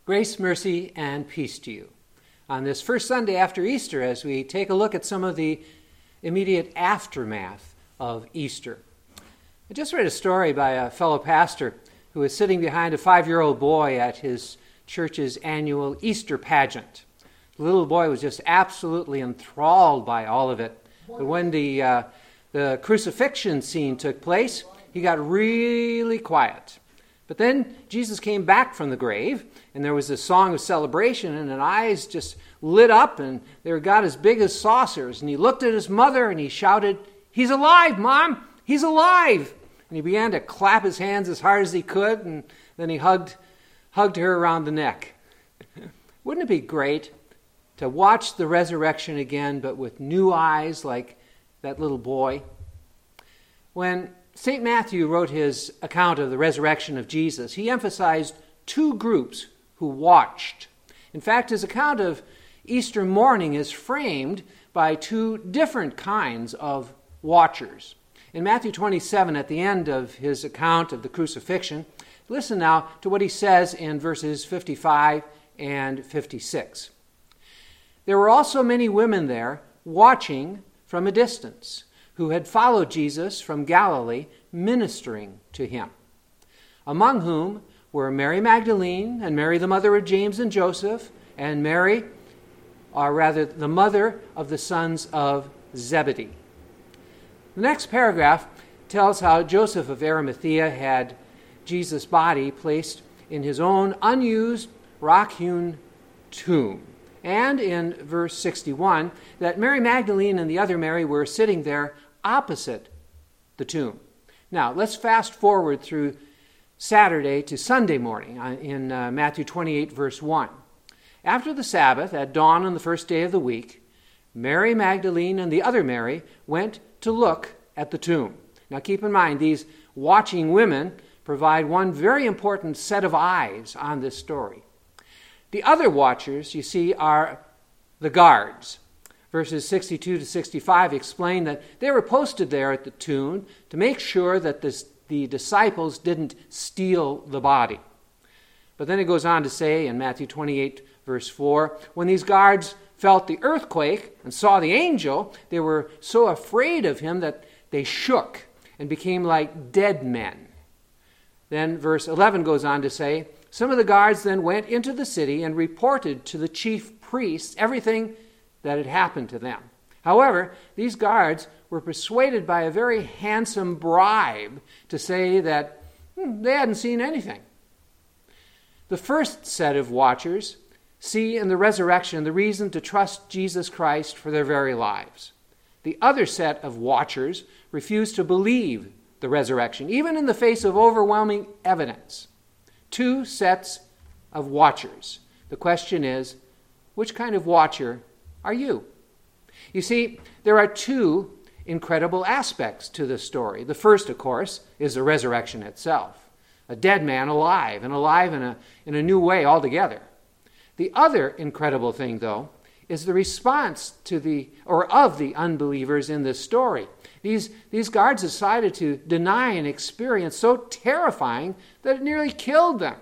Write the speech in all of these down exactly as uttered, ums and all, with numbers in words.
Grace, mercy, and peace to you. On this first Sunday after Easter, as we take a look at some of the immediate aftermath of Easter. I just read a story by a fellow pastor who was sitting behind a five-year-old boy at his church's annual Easter pageant. The little boy was just absolutely enthralled by all of it. But when the, uh, the crucifixion scene took place, he got really quiet. But then Jesus came back from the grave, and there was a song of celebration, and his eyes just lit up, and they got as big as saucers. And he looked at his mother, and he shouted, "He's alive, Mom! He's alive!" And he began to clap his hands as hard as he could, and then he hugged, hugged her around the neck. Wouldn't it be great to watch the resurrection again, but with new eyes like that little boy? When Saint Matthew wrote his account of the resurrection of Jesus, he emphasized two groups who watched. In fact, his account of Easter morning is framed by two different kinds of watchers. In Matthew twenty-seven, at the end of his account of the crucifixion, listen now to what he says in verses fifty-five and fifty-six. There were also many women there watching from a distance, who had followed Jesus from Galilee, ministering to him, among whom were Mary Magdalene and Mary the mother of James and Joseph, and Mary, or rather the mother of the sons of Zebedee. The next paragraph tells how Joseph of Arimathea had Jesus' body placed in his own unused rock-hewn tomb. And in verse sixty-one, that Mary Magdalene and the other Mary were sitting there opposite the tomb. Now, let's fast forward through Saturday to Sunday morning in uh, Matthew twenty-eight, verse one. After the Sabbath, at dawn on the first day of the week, Mary Magdalene and the other Mary went to look at the tomb. Now, keep in mind, these watching women provide one very important set of eyes on this story. The other watchers, you see, are the guards. Verses sixty-two to sixty-five explain that they were posted there at the tomb to make sure that this, the disciples didn't steal the body. But then it goes on to say in Matthew twenty-eight, verse four, when these guards felt the earthquake and saw the angel, they were so afraid of him that they shook and became like dead men. Then verse eleven goes on to say, some of the guards then went into the city and reported to the chief priests everything that had happened to them. However, these guards were persuaded by a very handsome bribe to say that hmm, they hadn't seen anything. The first set of watchers see in the resurrection the reason to trust Jesus Christ for their very lives. The other set of watchers refuse to believe the resurrection, even in the face of overwhelming evidence. Two sets of watchers. The question is, which kind of watcher are you? You see, there are two incredible aspects to this story. The first, of course, is the resurrection itself. A dead man alive, and alive in a, in a new way altogether. The other incredible thing, though, is the response to the, or of the unbelievers in this story. These, these guards decided to deny an experience so terrifying that it nearly killed them.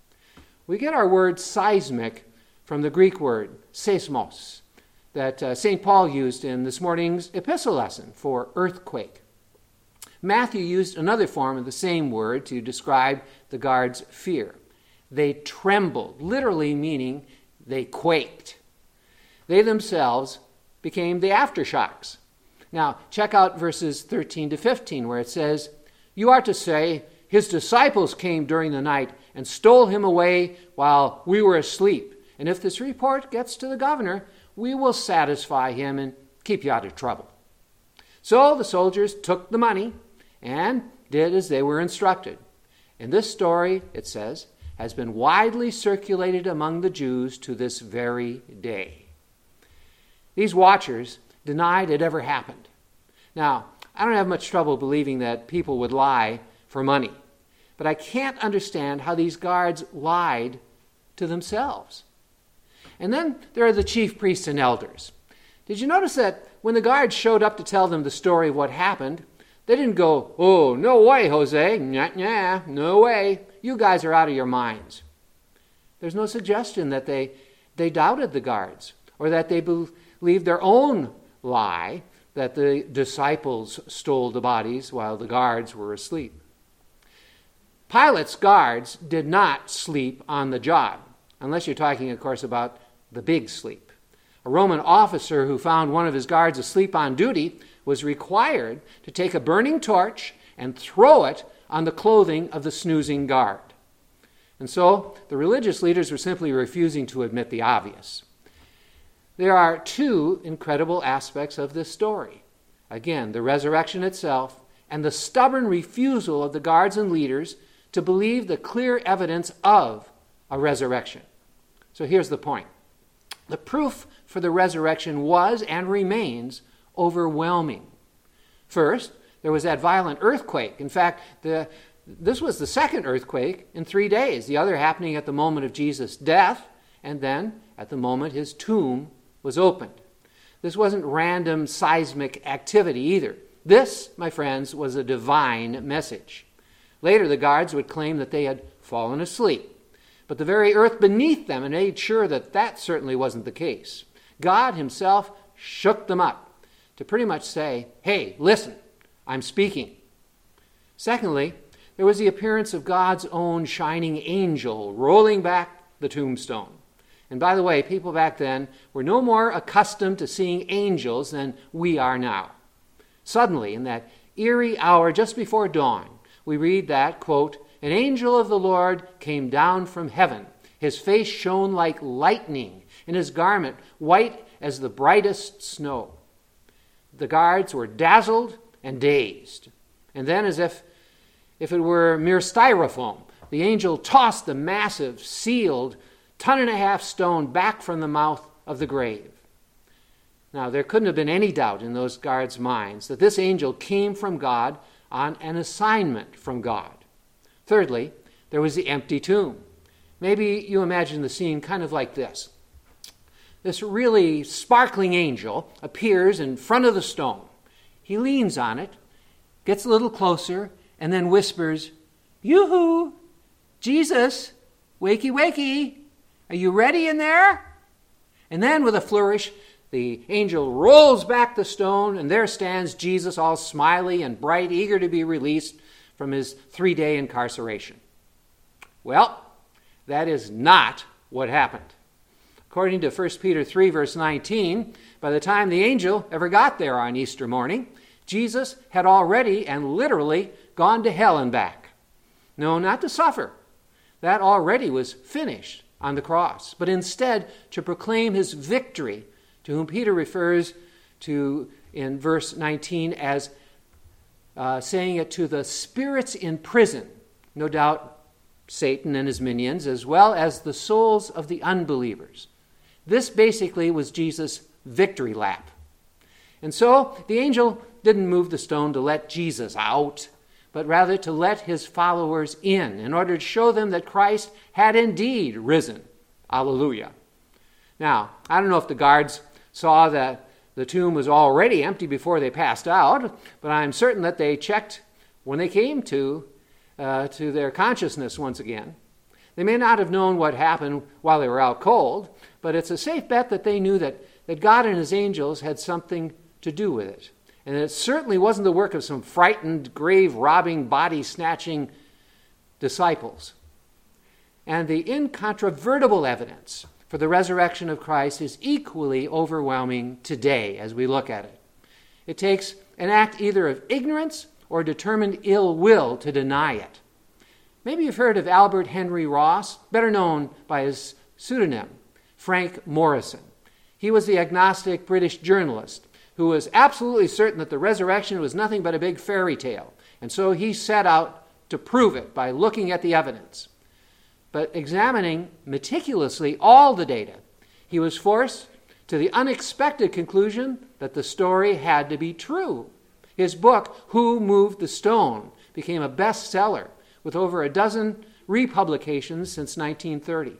We get our word seismic from the Greek word seismos that uh, Saint Paul used in this morning's epistle lesson for earthquake. Matthew used another form of the same word to describe the guards' fear. They trembled, literally meaning they quaked. They themselves became the aftershocks. Now, check out verses thirteen to fifteen, where it says, you are to say, his disciples came during the night and stole him away while we were asleep. And if this report gets to the governor, we will satisfy him and keep you out of trouble. So the soldiers took the money and did as they were instructed. And this story, it says, has been widely circulated among the Jews to this very day. These watchers denied it ever happened. Now, I don't have much trouble believing that people would lie for money, but I can't understand how these guards lied to themselves. And then there are the chief priests and elders. Did you notice that when the guards showed up to tell them the story of what happened, they didn't go, oh, no way, Jose, nah, nah, no way, you guys are out of your minds. There's no suggestion that they, they doubted the guards or that they believed their own lie that the disciples stole the bodies while the guards were asleep. Pilate's guards did not sleep on the job, unless you're talking, of course, about the big sleep. A Roman officer who found one of his guards asleep on duty was required to take a burning torch and throw it on the clothing of the snoozing guard. And so the religious leaders were simply refusing to admit the obvious. There are two incredible aspects of this story. Again, the resurrection itself and the stubborn refusal of the guards and leaders to believe the clear evidence of a resurrection. So here's the point. The proof for the resurrection was and remains overwhelming. First, there was that violent earthquake. In fact, the, this was the second earthquake in three days, the other happening at the moment of Jesus' death, and then at the moment his tomb was opened. This wasn't random seismic activity either. This, my friends, was a divine message. Later, the guards would claim that they had fallen asleep, but the very earth beneath them had made sure that that certainly wasn't the case. God himself shook them up to pretty much say, hey, listen, I'm speaking. Secondly, there was the appearance of God's own shining angel rolling back the tombstone. And by the way, people back then were no more accustomed to seeing angels than we are now. Suddenly, in that eerie hour just before dawn, we read that, quote, an angel of the Lord came down from heaven. His face shone like lightning, and his garment white as the brightest snow. The guards were dazzled and dazed. And then, as if, if it were mere styrofoam, the angel tossed the massive, sealed, ton-and-a-half stone back from the mouth of the grave. Now, there couldn't have been any doubt in those guards' minds that this angel came from God on an assignment from God. Thirdly, there was the empty tomb. Maybe you imagine the scene kind of like this. This really sparkling angel appears in front of the stone. He leans on it, gets a little closer, and then whispers, yoo-hoo, Jesus, wakey, wakey, are you ready in there? And then with a flourish, the angel rolls back the stone, and there stands Jesus, all smiley and bright, eager to be released from his three-day incarceration. Well, that is not what happened. According to First Peter three, verse nineteen, by the time the angel ever got there on Easter morning, Jesus had already and literally gone to hell and back. No, not to suffer. That already was finished on the cross, but instead to proclaim his victory, to whom Peter refers to in verse nineteen as uh, saying it to the spirits in prison, no doubt Satan and his minions, as well as the souls of the unbelievers. This basically was Jesus' victory lap. And so the angel didn't move the stone to let Jesus out, but rather to let his followers in, in order to show them that Christ had indeed risen. Alleluia. Now, I don't know if the guards saw that the tomb was already empty before they passed out, but I'm certain that they checked when they came to, uh, to their consciousness once again. They may not have known what happened while they were out cold, but it's a safe bet that they knew that, that God and his angels had something to do with it. And it certainly wasn't the work of some frightened, grave-robbing, body-snatching disciples. And the incontrovertible evidence for the resurrection of Christ is equally overwhelming today as we look at it. It takes an act either of ignorance or determined ill will to deny it. Maybe you've heard of Albert Henry Ross, better known by his pseudonym, Frank Morrison. He was the agnostic British journalist who was absolutely certain that the resurrection was nothing but a big fairy tale, and so he set out to prove it by looking at the evidence. But examining meticulously all the data, he was forced to the unexpected conclusion that the story had to be true. His book, Who Moved the Stone, became a bestseller with over a dozen republications since nineteen thirty.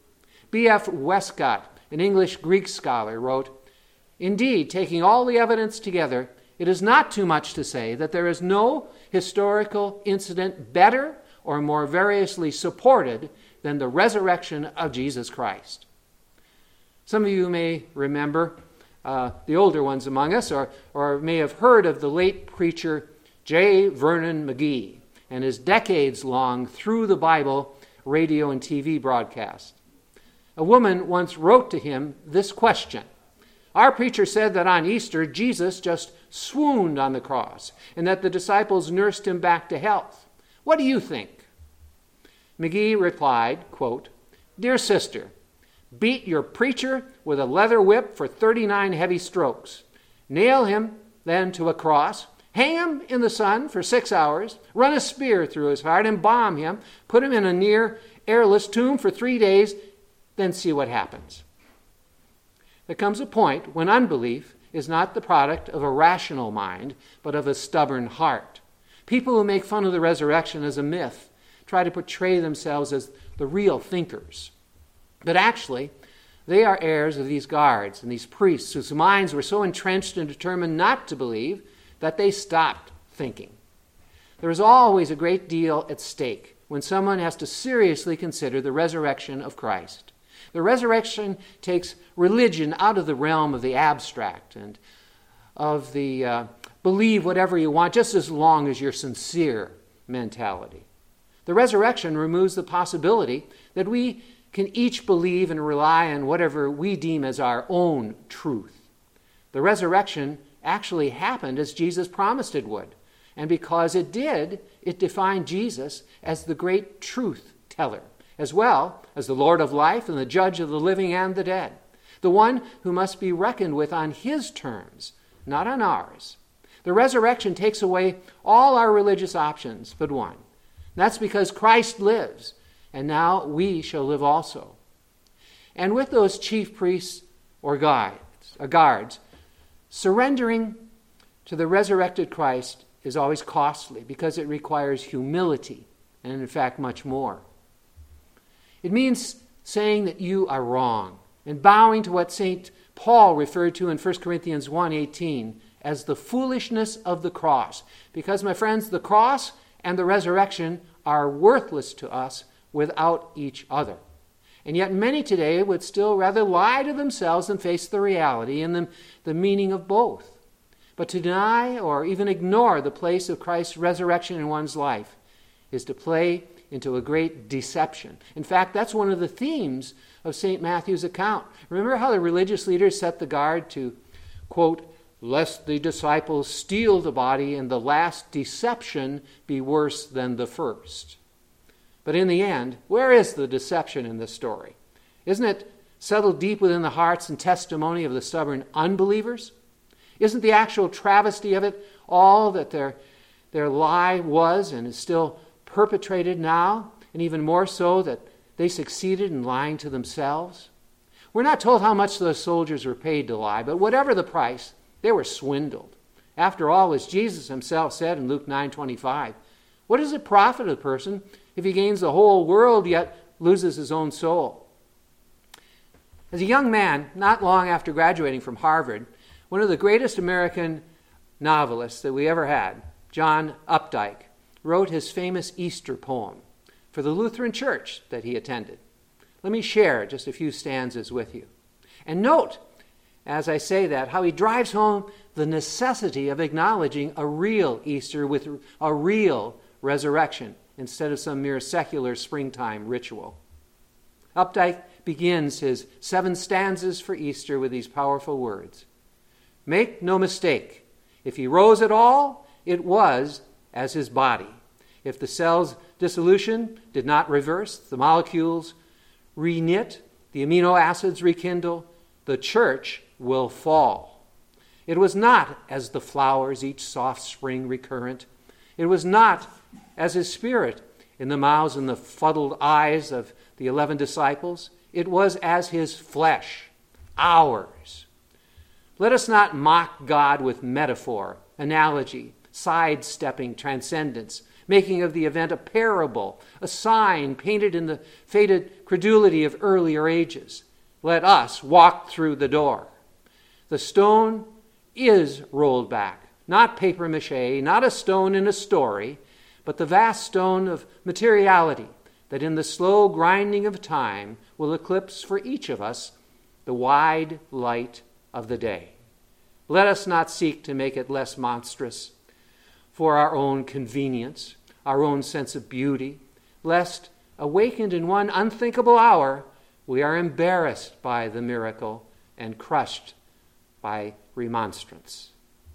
B F Westcott, an English Greek scholar, wrote, indeed, taking all the evidence together, it is not too much to say that there is no historical incident better or more variously supported than the resurrection of Jesus Christ. Some of you may remember, uh, the older ones among us, or, or may have heard of the late preacher J. Vernon McGee and his decades-long Through the Bible radio and T V broadcast. A woman once wrote to him this question: "Our preacher said that on Easter, Jesus just swooned on the cross and that the disciples nursed him back to health. What do you think?" McGee replied, quote, "Dear sister, beat your preacher with a leather whip for thirty-nine heavy strokes. Nail him then to a cross, hang him in the sun for six hours, run a spear through his heart, embalm him, put him in a near airless tomb for three days, then see what happens." There comes a point when unbelief is not the product of a rational mind, but of a stubborn heart. People who make fun of the resurrection as a myth try to portray themselves as the real thinkers. But actually, they are heirs of these guards and these priests whose minds were so entrenched and determined not to believe that they stopped thinking. There is always a great deal at stake when someone has to seriously consider the resurrection of Christ. The resurrection takes religion out of the realm of the abstract and of the uh, believe whatever you want, just as long as you're sincere mentality. The resurrection removes the possibility that we can each believe and rely on whatever we deem as our own truth. The resurrection actually happened as Jesus promised it would, and because it did, it defined Jesus as the great truth teller, as well as the Lord of life and the judge of the living and the dead, the one who must be reckoned with on his terms, not on ours. The resurrection takes away all our religious options but one. That's because Christ lives, and now we shall live also. And with those chief priests or guides, or guards, surrendering to the resurrected Christ is always costly because it requires humility and, in fact, much more. It means saying that you are wrong and bowing to what Saint Paul referred to in First Corinthians one eighteen as the foolishness of the cross. Because, my friends, the cross and the resurrection are worthless to us without each other. And yet many today would still rather lie to themselves than face the reality and the, the meaning of both. But to deny or even ignore the place of Christ's resurrection in one's life is to play into a great deception. In fact, that's one of the themes of Saint Matthew's account. Remember how the religious leaders set the guard to, quote, "lest the disciples steal the body and the last deception be worse than the first." But in the end, where is the deception in this story? Isn't it settled deep within the hearts and testimony of the stubborn unbelievers? Isn't the actual travesty of it all that their, their lie was and is still perpetrated now, and even more so that they succeeded in lying to themselves? We're not told how much those soldiers were paid to lie, but whatever the price, they were swindled. After all, as Jesus himself said in Luke nine twenty-five, what does it profit a person if he gains the whole world yet loses his own soul? As a young man, not long after graduating from Harvard, one of the greatest American novelists that we ever had, John Updike, wrote his famous Easter poem for the Lutheran church that he attended. Let me share just a few stanzas with you. And note, as I say that, how he drives home the necessity of acknowledging a real Easter with a real resurrection instead of some mere secular springtime ritual. Updike begins his seven stanzas for Easter with these powerful words. Make no mistake, if he rose at all, it was as his body. If the cell's dissolution did not reverse, the molecules reknit, the amino acids rekindle, the church will fall. It was not as the flowers each soft spring recurrent. It was not as his spirit in the mouths and the fuddled eyes of the eleven disciples. It was as his flesh, ours. Let us not mock God with metaphor, analogy, sidestepping transcendence, making of the event a parable, a sign painted in the faded credulity of earlier ages. Let us walk through the door. The stone is rolled back, not papier-mâché, not a stone in a story, but the vast stone of materiality that in the slow grinding of time will eclipse for each of us the wide light of the day. Let us not seek to make it less monstrous for our own convenience, our own sense of beauty, lest, awakened in one unthinkable hour, we are embarrassed by the miracle and crushed by remonstrance.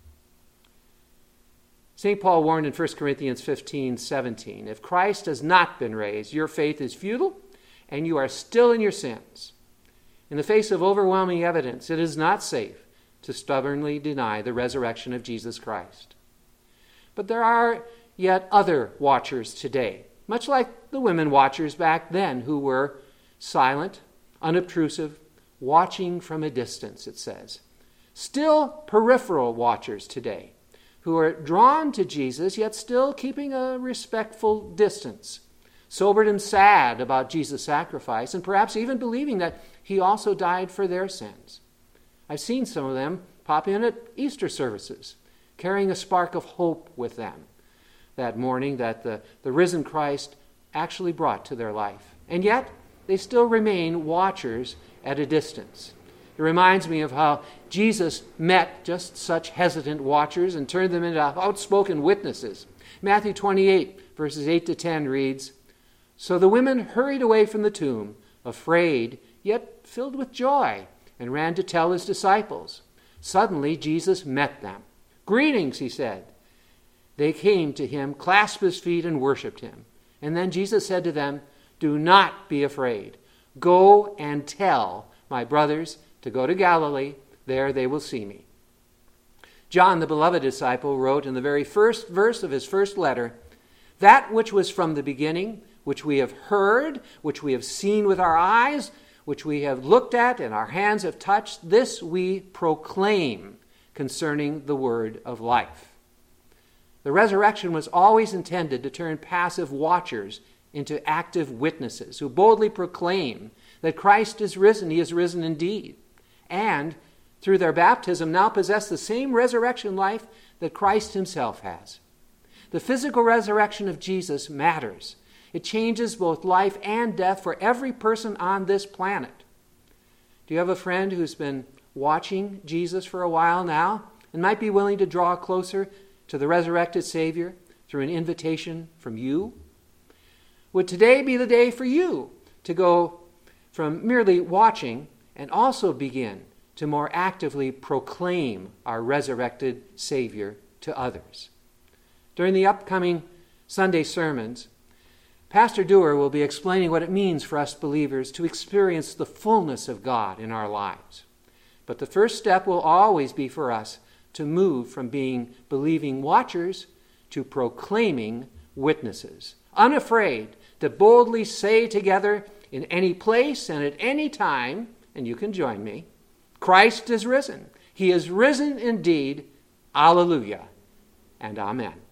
Saint Paul warned in First Corinthians fifteen seventeen, if Christ has not been raised, your faith is futile and you are still in your sins. In the face of overwhelming evidence, it is not safe to stubbornly deny the resurrection of Jesus Christ. But there are yet other watchers today, much like the women watchers back then who were silent, unobtrusive, watching from a distance, it says. Still peripheral watchers today who are drawn to Jesus, yet still keeping a respectful distance, sobered and sad about Jesus' sacrifice, and perhaps even believing that he also died for their sins. I've seen some of them pop in at Easter services, carrying a spark of hope with them that morning that the, the risen Christ actually brought to their life. And yet, they still remain watchers at a distance. It reminds me of how Jesus met just such hesitant watchers and turned them into outspoken witnesses. Matthew twenty-eight, verses eight to ten reads, So the women hurried away from the tomb, afraid, yet filled with joy, and ran to tell his disciples. Suddenly Jesus met them. Greetings, he said. They came to him, clasped his feet, and worshipped him. And then Jesus said to them, Do not be afraid. Go and tell my brothers to go to Galilee. There they will see me. John, the beloved disciple, wrote in the very first verse of his first letter, That which was from the beginning, which we have heard, which we have seen with our eyes, which we have looked at and our hands have touched, this we proclaim concerning the word of life. The resurrection was always intended to turn passive watchers into active witnesses who boldly proclaim that Christ is risen, he is risen indeed, and through their baptism now possess the same resurrection life that Christ himself has. The physical resurrection of Jesus matters. It changes both life and death for every person on this planet. Do you have a friend who's been watching Jesus for a while now and might be willing to draw closer to the resurrected Savior through an invitation from you? Would today be the day for you to go from merely watching and also begin to more actively proclaim our resurrected Savior to others? During the upcoming Sunday sermons, Pastor Dewar will be explaining what it means for us believers to experience the fullness of God in our lives. But the first step will always be for us to move from being believing watchers to proclaiming witnesses, unafraid to boldly say together in any place and at any time, and you can join me, Christ is risen. He is risen indeed. Alleluia and amen.